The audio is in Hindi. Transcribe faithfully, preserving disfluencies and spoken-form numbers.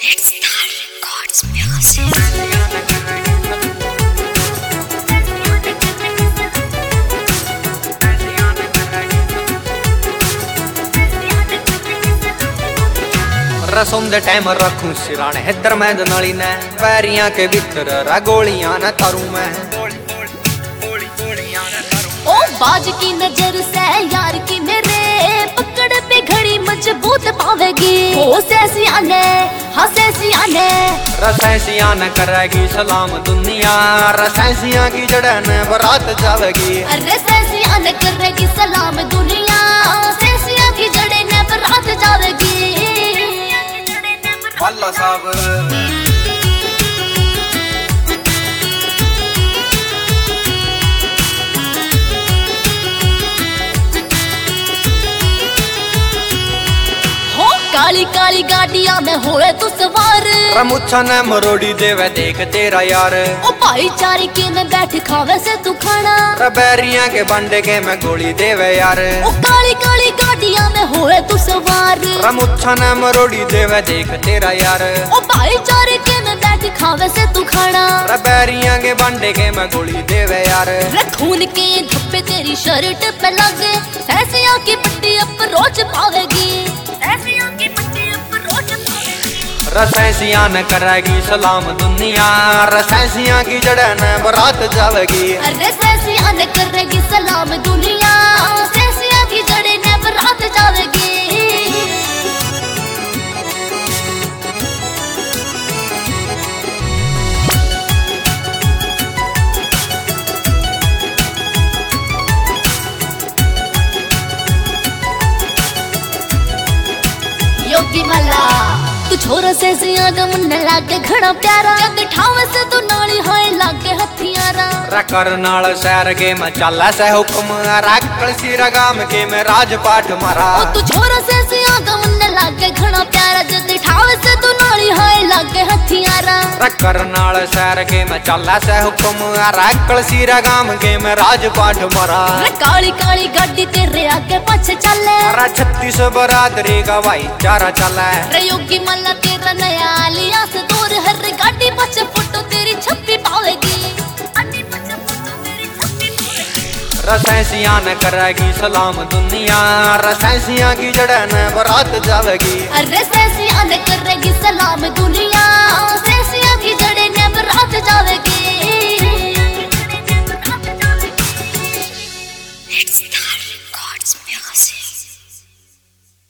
It's Star Records Music. रसों दे टाइम रखूं सिराने हिदर मैं दनाली ने पैरियां के भीतर रगोलियां न तारू मैं ओ बाज की नजर से यार की मेरे पकड़ पे घड़ी मजबूत पावेगी ओ सैसिया ने हाँ सैसिया ने रसैसियां न करेगी सलाम दुनिया रसैसियां की जड़न बरात जावेगी अरे सैसिया ने करेगी सलाम दुनिया सैसिया की जड़े ने बरात जावेगी अल्लाह साहब काली काली गाड़िया में होए तू सवार रमुच्छा ने मरोड़ी देवे देख तेरा यार ओ भाईचारे के में बैठ खावे से तू खाना रबैरियां के बंडे के में गोली देवे यार ओ काली काली गाड़िया में होए तू सवार रमुच्छा ने मरोड़ी देवे देख तेरा यार ओ भाईचारे के में बैठ खावे से तू खाना रबैरियां के बंडे के में गोली देवे यार खून के धब्बे तेरी शर्ट पे लगे सैसिया की पट्टी अब रोज पावेगी सैसिया की पट्टी अब रोज पावेगी रसैसियां न करेगी सलाम दुनिया रसैसियां की जड़न बरात जावेगी अरे सैसिया न करेगी सलाम दुनिया सैसिया की जड़े ने बरात जावेगी योगी मला तू छोरा से सिया मन लागे घड़ा प्यारा जब ठावे से तू नाली हाय लागे हथियारा रकर नाल सैर के मैं चला से हुक्म राकल सिर गाम के मैं राजपाट मारा ओ तू छोरा से सिया मन लागे घड़ा प्यारा जब ठावे से तू नाली हाय लागे हथियारा रकर नाल सैर के मैं चला से हुक्म राकल सिर गाम के मैं राजपाट मारा काली काली गाड़ी तेरे आगे पीछे चले अरे छत्तीस बरादरी का भाईचारा चला रे योगी मल्ला तेरा नया लिया से दूर हर गाड़ी पीछे फोटो तेरी छपी पावेगी रसैसियां न करेगी सलाम दुनिया रसैसियां की जड़न बरात जावेगी अरे सैसिया न करेगी सलाम दुनिया सैसिया की जड़े ने बरात जावेगी।